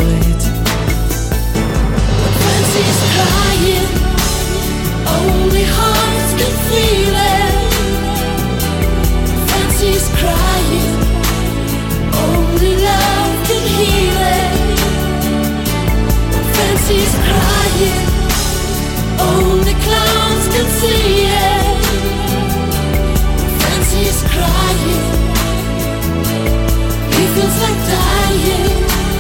tonight. Fancy's crying, only hearts can feel it. Fancy's crying, only love can heal it. Fancy's crying, only clowns can see it. Fancy's crying, he feels like dying.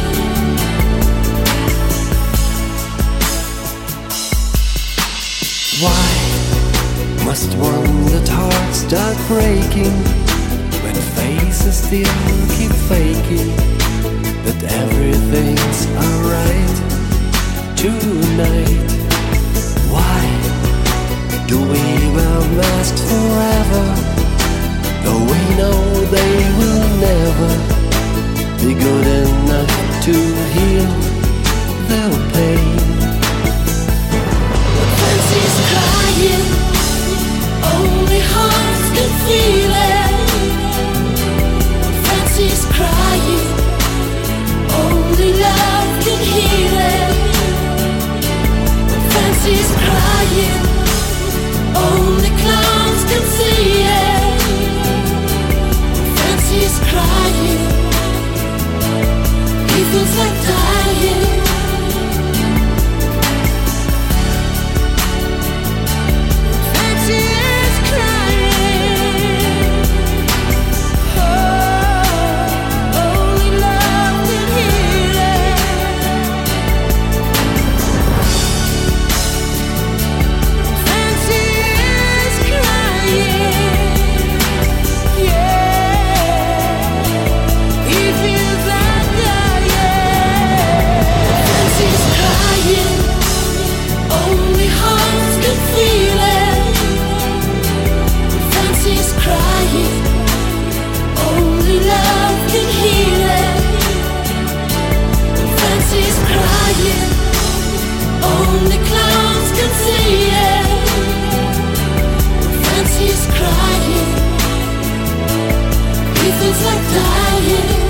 Why must one let hearts start breaking when faces still keep faking that everything's alright tonight? Why do we wear masks forever, though we know they will never be good enough to heal their pain? Fancy's crying, only hearts can feel it. Fancy's crying, only love can heal it. Fancy's crying, only clowns can see it. Fancy's crying, he feels like dying. Only clowns can see it. Fancy's crying, he feels like dying.